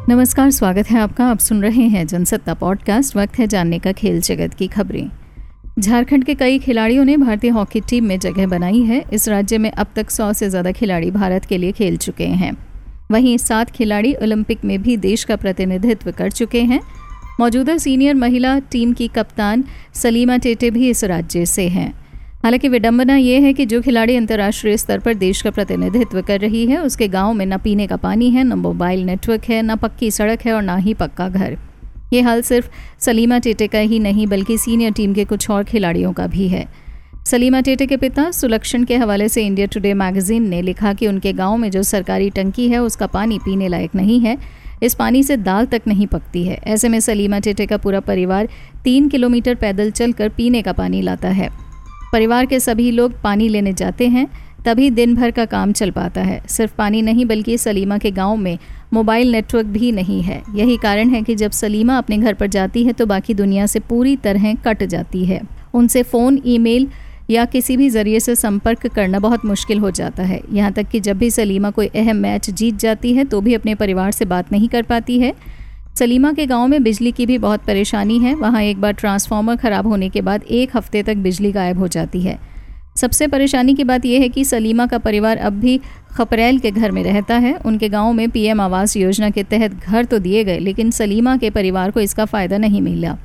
नमस्कार, स्वागत है आपका। आप सुन रहे हैं जनसत्ता पॉडकास्ट। वक्त है जानने का खेल जगत की खबरें। झारखंड के कई खिलाड़ियों ने भारतीय हॉकी टीम में जगह बनाई है। इस राज्य में अब तक 100 से ज़्यादा खिलाड़ी भारत के लिए खेल चुके हैं। वहीं 7 खिलाड़ी ओलंपिक में भी देश का प्रतिनिधित्व कर चुके हैं। मौजूदा सीनियर महिला टीम की कप्तान सलीमा टेटे भी इस राज्य से हैं। हालांकि विडंबना ये है कि जो खिलाड़ी अंतर्राष्ट्रीय स्तर पर देश का प्रतिनिधित्व कर रही है, उसके गांव में न पीने का पानी है, न मोबाइल नेटवर्क है, न पक्की सड़क है और न ही पक्का घर। ये हाल सिर्फ सलीमा टेटे का ही नहीं बल्कि सीनियर टीम के कुछ और खिलाड़ियों का भी है। सलीमा टेटे के पिता सुलक्षण के हवाले से इंडिया टुडे मैगजीन ने लिखा कि उनके गाँव में जो सरकारी टंकी है उसका पानी पीने लायक नहीं है। इस पानी से दाल तक नहीं पकती है। ऐसे में सलीमा टेटे का पूरा परिवार 3 किलोमीटर पैदल चलकर पीने का पानी लाता है। परिवार के सभी लोग पानी लेने जाते हैं, तभी दिन भर का काम चल पाता है। सिर्फ पानी नहीं बल्कि सलीमा के गांव में मोबाइल नेटवर्क भी नहीं है। यही कारण है कि जब सलीमा अपने घर पर जाती है तो बाकी दुनिया से पूरी तरह कट जाती है। उनसे फ़ोन, ईमेल या किसी भी ज़रिए से संपर्क करना बहुत मुश्किल हो जाता है। यहाँ तक कि जब भी सलीमा कोई अहम मैच जीत जाती है तो भी अपने परिवार से बात नहीं कर पाती है। सलीमा के गांव में बिजली की भी बहुत परेशानी है। वहां एक बार ट्रांसफार्मर खराब होने के बाद 1 हफ्ते तक बिजली गायब हो जाती है। सबसे परेशानी की बात यह है कि सलीमा का परिवार अब भी खपरैल के घर में रहता है। उनके गांव में पीएम आवास योजना के तहत घर तो दिए गए, लेकिन सलीमा के परिवार को इसका फ़ायदा नहीं मिला।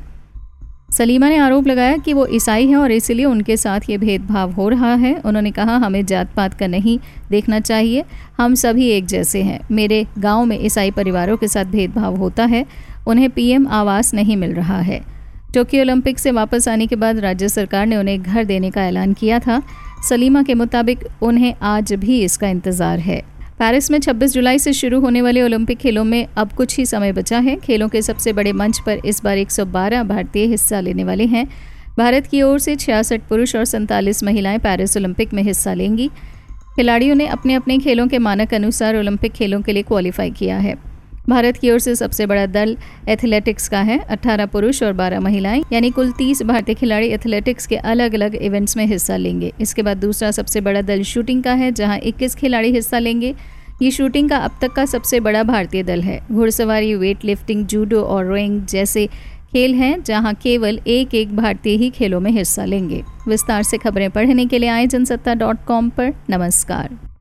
सलीमा ने आरोप लगाया कि वो ईसाई हैं और इसलिए उनके साथ ये भेदभाव हो रहा है। उन्होंने कहा, हमें जात पात का नहीं देखना चाहिए, हम सभी एक जैसे हैं। मेरे गांव में ईसाई परिवारों के साथ भेदभाव होता है, उन्हें पीएम आवास नहीं मिल रहा है। टोक्यो ओलंपिक से वापस आने के बाद राज्य सरकार ने उन्हें घर देने का ऐलान किया था। सलीमा के मुताबिक उन्हें आज भी इसका इंतज़ार है। पेरिस में 26 जुलाई से शुरू होने वाले ओलंपिक खेलों में अब कुछ ही समय बचा है। खेलों के सबसे बड़े मंच पर इस बार 112 भारतीय हिस्सा लेने वाले हैं। भारत की ओर से 66 पुरुष और 47 महिलाएं पेरिस ओलंपिक में हिस्सा लेंगी। खिलाड़ियों ने अपने अपने खेलों के मानक अनुसार ओलंपिक खेलों के लिए क्वालिफाई किया है। भारत की ओर से सबसे बड़ा दल एथलेटिक्स का है। 18 पुरुष और 12 महिलाएं, यानी कुल 30 भारतीय खिलाड़ी एथलेटिक्स के अलग अलग इवेंट्स में हिस्सा लेंगे। इसके बाद दूसरा सबसे बड़ा दल शूटिंग का है, जहां 21 खिलाड़ी हिस्सा लेंगे। ये शूटिंग का अब तक का सबसे बड़ा भारतीय दल है। घुड़सवारी, वेट लिफ्टिंग, जूडो और रोइंग जैसे खेल हैं जहां केवल एक भारतीय ही खेलों में हिस्सा लेंगे। विस्तार से खबरें पढ़ने के लिए आए जनसत्ता.com पर। नमस्कार।